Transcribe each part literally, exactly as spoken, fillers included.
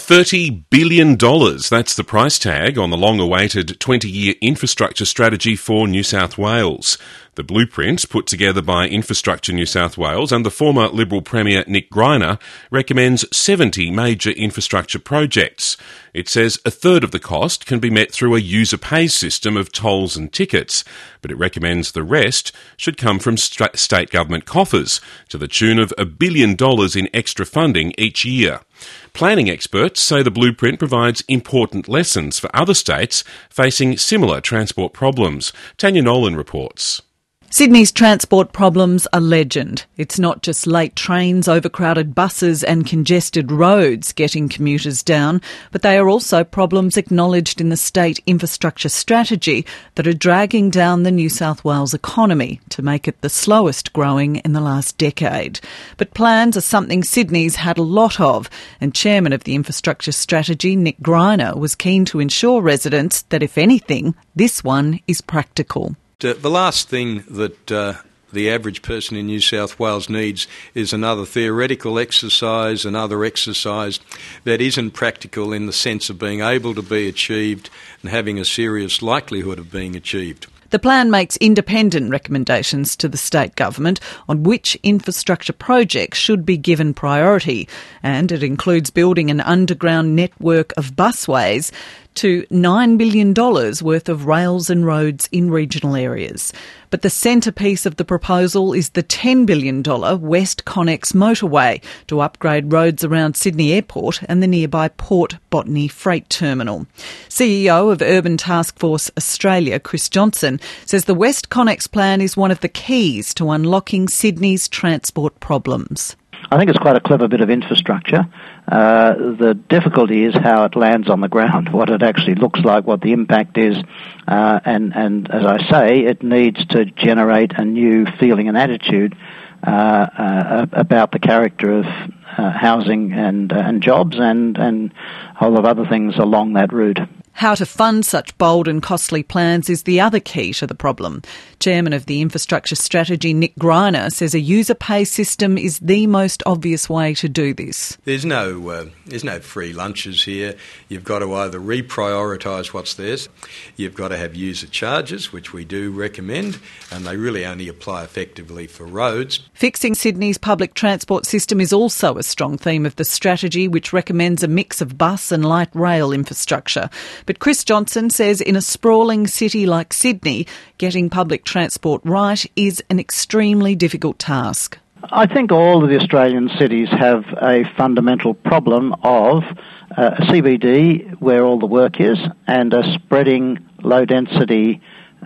thirty billion dollars, that's the price tag on the long-awaited twenty-year infrastructure strategy for New South Wales. The blueprint, put together by Infrastructure New South Wales and the former Liberal Premier Nick Greiner, recommends seventy major infrastructure projects. It says a third of the cost can be met through a user-pay system of tolls and tickets, but it recommends the rest should come from st- state government coffers, to the tune of a billion dollars in extra funding each year. Planning experts say the blueprint provides important lessons for other states facing similar transport problems. Tanya Nolan reports. Sydney's transport problems are legend. It's not just late trains, overcrowded buses and congested roads getting commuters down, but they are also problems acknowledged in the state infrastructure strategy that are dragging down the New South Wales economy to make it the slowest growing in the last decade. But plans are something Sydney's had a lot of, and Chairman of the infrastructure strategy, Nick Greiner, was keen to ensure residents that, if anything, this one is practical. Uh, the last thing that uh, the average person in New South Wales needs is another theoretical exercise, another exercise that isn't practical in the sense of being able to be achieved and having a serious likelihood of being achieved. The plan makes independent recommendations to the state government on which infrastructure projects should be given priority, and it includes building an underground network of busways to nine billion dollars worth of rails and roads in regional areas. But the centrepiece of the proposal is the ten billion dollars West Connex motorway to upgrade roads around Sydney Airport and the nearby Port Botany Freight Terminal. C E O of Urban Taskforce Australia, Chris Johnson, says the West Connex plan is one of the keys to unlocking Sydney's transport problems. I think it's quite a clever bit of infrastructure. Uh, the difficulty is how it lands on the ground, what it actually looks like, what the impact is, uh, and, and as I say, it needs to generate a new feeling and attitude uh, uh, about the character of uh, housing and, uh, and jobs and, and a whole lot of other things along that route. How to fund such bold and costly plans is the other key to the problem. Chairman of the infrastructure strategy, Nick Greiner, says a user pay system is the most obvious way to do this. There's no uh, there's no free lunches here. You've got to either reprioritise what's theirs, you've got to have user charges, which we do recommend, and they really only apply effectively for roads. Fixing Sydney's public transport system is also a strong theme of the strategy, which recommends a mix of bus and light rail infrastructure. But Chris Johnson says in a sprawling city like Sydney, getting public transport right is an extremely difficult task. I think all of the Australian cities have a fundamental problem of uh, a C B D where all the work is and a spreading low-density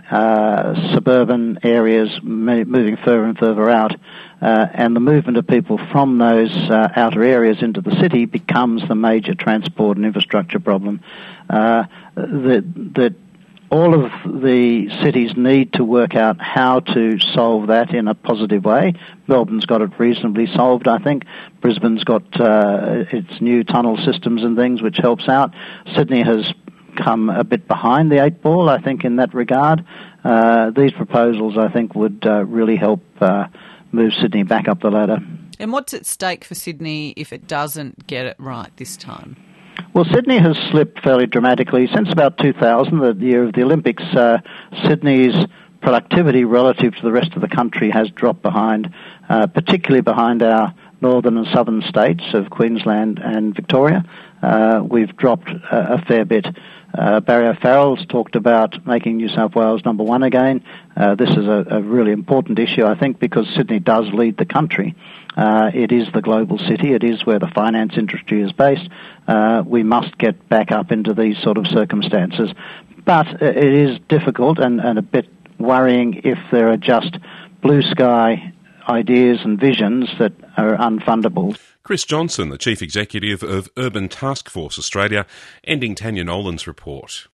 uh, suburban areas moving further and further out. Uh, and the movement of people from those uh, outer areas into the city becomes the major transport and infrastructure problem. Uh, that, that all of the cities need to work out how to solve that in a positive way. Melbourne's got it reasonably solved, I think. Brisbane's got uh, its new tunnel systems and things, which helps out. Sydney has come a bit behind the eight ball, I think, in that regard. Uh, these proposals, I think, would uh, really help uh, move Sydney back up the ladder. And what's at stake for Sydney if it doesn't get it right this time? Well, Sydney has slipped fairly dramatically. Since about two thousand, the year of the Olympics, uh, Sydney's productivity relative to the rest of the country has dropped behind, uh, particularly behind our northern and southern states of Queensland and Victoria. Uh, we've dropped a, a fair bit. Uh, Barry O'Farrell's talked about making New South Wales number one again. Uh, this is a, a really important issue, I think, because Sydney does lead the country. Uh, it is the global city. It is where the finance industry is based. Uh, we must get back up into these sort of circumstances. But it is difficult and, and a bit worrying if there are just blue sky ideas and visions that are unfundable. Chris Johnson, the Chief Executive of Urban Taskforce Australia, ending Tanya Nolan's report.